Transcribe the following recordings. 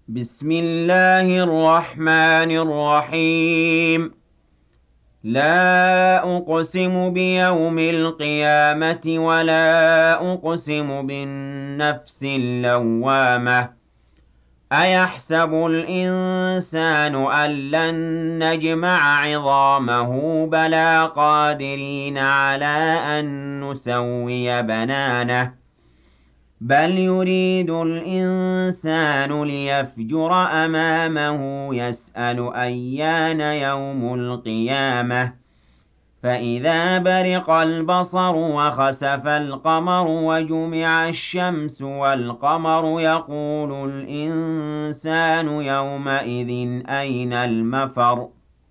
بسم الله الرحمن الرحيم. لا أقسم بيوم القيامة ولا أقسم بالنفس اللوامة. أيحسب الإنسان أن لن نجمع عظامه بلى قادرين على أن نسوي بنانه بل يريد الإنسان ليفجر أمامه يسأل أيان يوم القيامة فإذا برق البصر وخسف القمر وجمع الشمس والقمر يقول الإنسان يومئذ أين المفر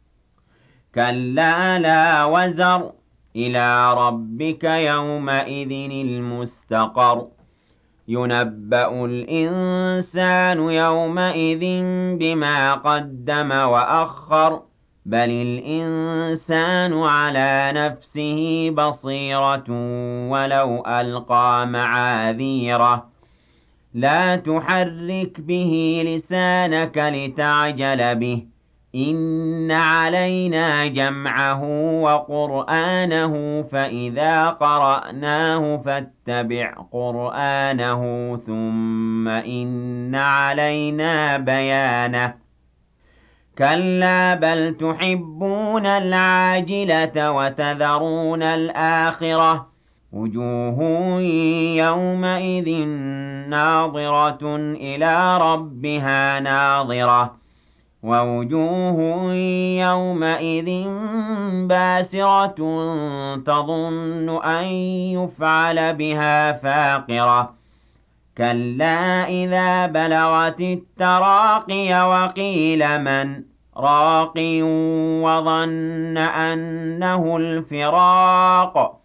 كلا لا وزر إلى ربك يومئذ المستقر ينبأ الإنسان يومئذ بما قدم وأخر بل الإنسان على نفسه بصيرة ولو ألقى معاذيره لا تحرك به لسانك لتعجل به إن علينا جمعه وقرآنه فإذا قرأناه فاتبع قرآنه ثم إن علينا بيانه كلا بل تحبون العاجلة وتذرون الآخرة وجوه يومئذ ناظرة إلى ربها ناظرة ووجوه يومئذ باسرة تظن أن يفعل بها فاقرة كلا إذا بلغت التراقي وقيل من راق وظن أنه الفراق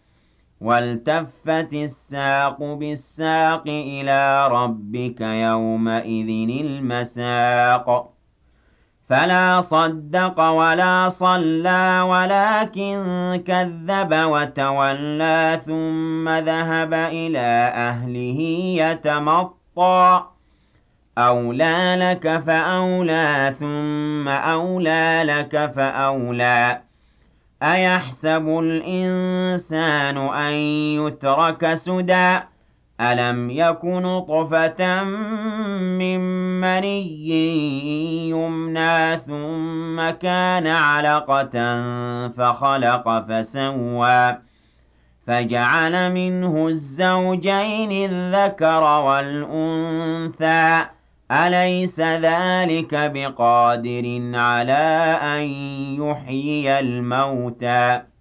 والتفت الساق بالساق إلى ربك يومئذ المساق فلا صدق ولا صلى ولكن كذب وتولى ثم ذهب إلى أهله يتمطى أولى لك فأولى ثم أولى لك فأولى أيحسب الإنسان أن يترك سدى ألم يك نطفة من مني يمنى ثم كان علقة فخلق فسوى فجعل منه الزوجين الذكر والأنثى أليس ذلك بقادر على أن يحيي الموتى